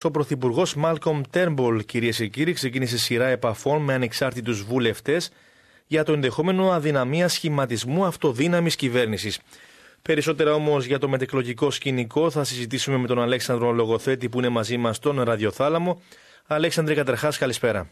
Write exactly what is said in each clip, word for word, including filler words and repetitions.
Ο Πρωθυπουργός Μάλκομ Τέρμπολ, κυρίες και κύριοι, ξεκίνησε σειρά επαφών με ανεξάρτητους βουλευτές για το ενδεχόμενο αδυναμία σχηματισμού αυτοδύναμης κυβέρνησης. Περισσότερα όμως για το μετεκλογικό σκηνικό θα συζητήσουμε με τον Αλέξανδρο Λογοθέτη που είναι μαζί μας στον ραδιοθάλαμο. Αλέξανδρε, καταρχάς, καλησπέρα.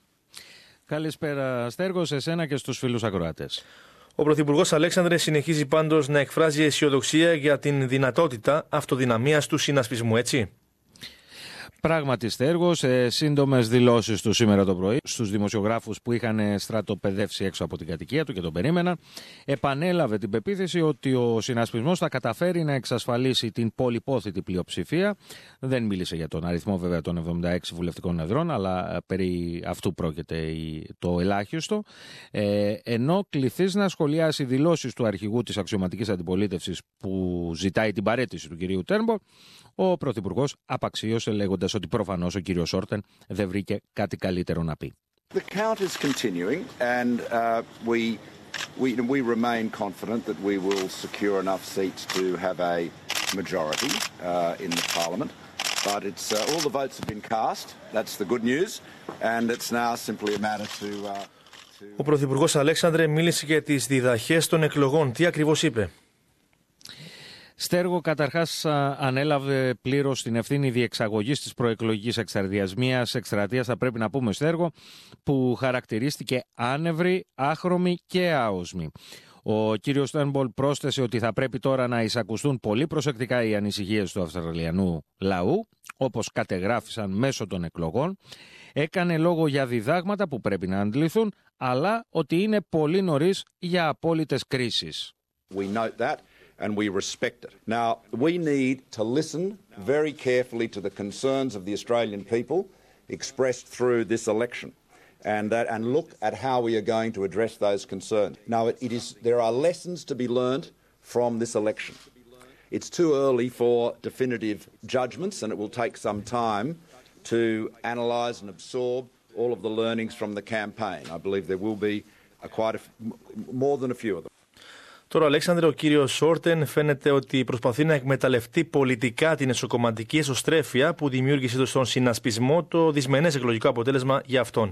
Καλησπέρα, Στέργο, σε εσένα και στους φίλους ακροατές. Ο Πρωθυπουργός Αλέξανδρε συνεχίζει πάντως να εκφράζει αισιοδοξία για την δυνατότητα αυτοδυναμίας του συνασπισμού, έτσι. Πράγματι, Στέργο, σε σύντομες δηλώσεις του σήμερα το πρωί στους δημοσιογράφους που είχαν στρατοπεδεύσει έξω από την κατοικία του και τον περίμεναν, επανέλαβε την πεποίθηση ότι ο συνασπισμός θα καταφέρει να εξασφαλίσει την πολυπόθητη πλειοψηφία. Δεν μίλησε για τον αριθμό βέβαια των εβδομήντα έξι βουλευτικών εδρών, αλλά περί αυτού πρόκειται το ελάχιστο. Ε, ενώ κληθείς να σχολιάσει δηλώσεις του αρχηγού της αξιωματικής αντιπολίτευσης που ζητάει την παραίτηση του κυρίου Τέρμπολ, ο Πρωθυπουργός απαξίωσε λέγοντας ότι προφανώς ο κύριος Όρτεν δεν βρήκε κάτι καλύτερο να πει. The count is continuing and uh, we, we, we remain confident that we will secure enough seats to have a majority uh, in the Parliament. But it's uh, all the votes have been cast. That's the good news. And it's now simply a matter to... Uh, to... Ο Πρωθυπουργός Αλέξανδρε μίλησε για τις διδαχές των εκλογών. Τι ακριβώς είπε? Στέργο, καταρχάς ανέλαβε πλήρως την ευθύνη διεξαγωγής της προεκλογικής εκστρατείας. Μιας εκστρατείας, θα πρέπει να πούμε, Στέργο, που χαρακτηρίστηκε άνευρη, άχρωμη και άοσμη. Ο κύριος Τέρμπολ πρόσθεσε ότι θα πρέπει τώρα να εισακουστούν πολύ προσεκτικά οι ανησυχίες του Αυστραλιανού λαού, όπως κατεγράφησαν μέσω των εκλογών. Έκανε λόγο για διδάγματα που πρέπει να αντληθούν, αλλά ότι είναι πολύ νωρίς για απόλυτες κρίσεις. We note that. And we respect it. Now, we need to listen very carefully to the concerns of the Australian people expressed through this election and, that, and look at how we are going to address those concerns. Now, it, it is, there are lessons to be learned from this election. It's too early for definitive judgments and it will take some time to analyse and absorb all of the learnings from the campaign. I believe there will be a quite a, more than a few of them. Τώρα, Αλέξανδρε, ο κύριος Όρτεν φαίνεται ότι προσπαθεί να εκμεταλλευτεί πολιτικά την εσωκομματική εσωστρέφεια που δημιούργησε στον συνασπισμό το δυσμενές εκλογικό αποτέλεσμα για αυτόν.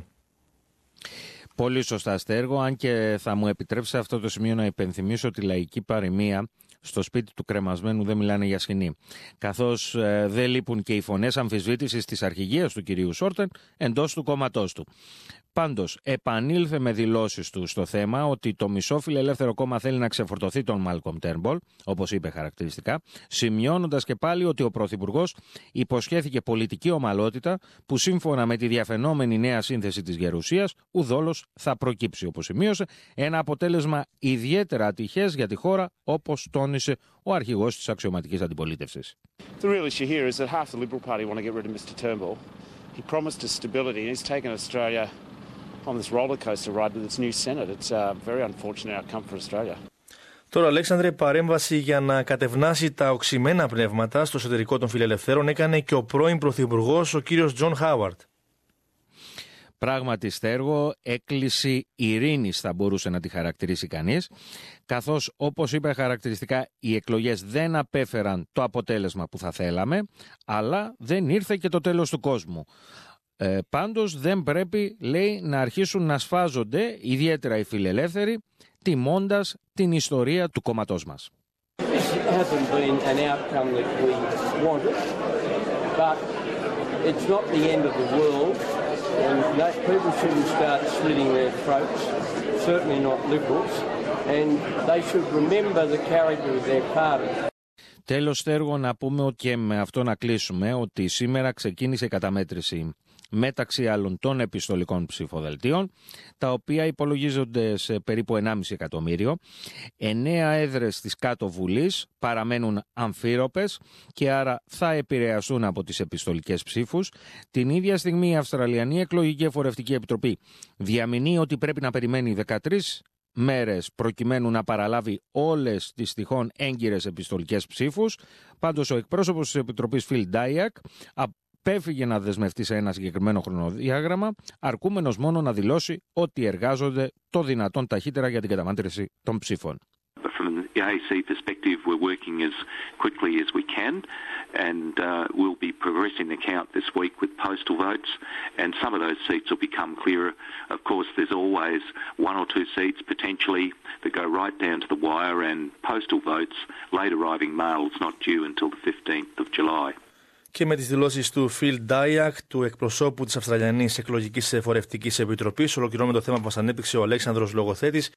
Πολύ σωστά, Στέργο, αν και θα μου επιτρέψει σε αυτό το σημείο να υπενθυμίσω τη λαϊκή παροιμία «Στο σπίτι του κρεμασμένου δεν μιλάνε για σκηνή», καθώς ε, δεν λείπουν και οι φωνές αμφισβήτησης της αρχηγίας του κυρίου Όρτεν εντός του κόμματός του. Πάντως, επανήλθε με δηλώσεις του στο θέμα ότι το μισό φιλελεύθερο κόμμα θέλει να ξεφορτωθεί τον Μάλκομ Τέρμπολ, όπως είπε χαρακτηριστικά, σημειώνοντας και πάλι ότι ο Πρωθυπουργός υποσχέθηκε πολιτική ομαλότητα που σύμφωνα με τη διαφαινόμενη νέα σύνθεση της Γερουσίας ουδόλως θα προκύψει, όπως σημείωσε, ένα αποτέλεσμα ιδιαίτερα ατυχές για τη χώρα, όπως τόνισε ο αρχηγός της αξιωματικής αντιπολίτευσης. The real issue here is that half the Liberal Party want to get rid of Mister Turnbull. He promised us stability and he's taken Australia on this roller coaster ride with its new Senate. It's a very unfortunate outcome for Australia. Τώρα, Αλέξανδρε, παρέμβαση για να κατευνάσει τα οξυμένα πνεύματα στο εσωτερικό των φιλελευθέρων έκανε και ο πρώην πρωθυπουργός, ο κύριος Τζον Χάουαρντ. Πράγματι, Στέργο, έκκληση ειρήνης θα μπορούσε να τη χαρακτηρίσει κανείς, καθώς, όπως είπε χαρακτηριστικά, οι εκλογές δεν απέφεραν το αποτέλεσμα που θα θέλαμε, αλλά δεν ήρθε και το τέλος του κόσμου. Ε, πάντως δεν πρέπει, λέει, να αρχίσουν να σφάζονται, ιδιαίτερα οι φιλελεύθεροι, τιμώντας την ιστορία του κόμματός μας. Τέλος, Στέργο, να πούμε ότι και με αυτό να κλείσουμε ότι σήμερα ξεκίνησε η καταμέτρηση μεταξύ άλλων των επιστολικών ψηφοδελτίων, τα οποία υπολογίζονται σε περίπου ενάμιση εκατομμύριο. Εννέα έδρες της κάτω βουλής παραμένουν αμφίροπες και άρα θα επηρεαστούν από τις επιστολικές ψήφους. Την ίδια στιγμή η Αυστραλιανή Εκλογική Εφορευτική Επιτροπή διαμηνεί ότι πρέπει να περιμένει δεκατρείς μέρες προκειμένου να παραλάβει όλες τις τυχόν έγκυρες επιστολικές ψήφους. Πάντως ο εκπρόσωπος της Επιτροπής Φιλ Ντάιακ απέφυγε να δεσμευτεί σε ένα συγκεκριμένο χρονοδιάγραμμα, αρκούμενος μόνο να δηλώσει ότι εργάζονται το δυνατόν ταχύτερα για την καταμέτρηση των ψήφων. From the A E C perspective, we're working as quickly as we can, and uh, we'll be progressing the count this week with postal votes, and some of those seats will become clearer. Of course, there's always one or two seats potentially that go right down to the wire, and postal votes, late arriving mail, is not due until the fifteenth of July. Και με τις δηλώσεις του Phil Dyack, του εκπροσώπου της Αυστραλιανής Εκλογικής Εφορευτικής Επιτροπής, ολοκληρώνουμε το θέμα που μας ανέπτυξε ο Αλέξανδρος Λογοθέτης.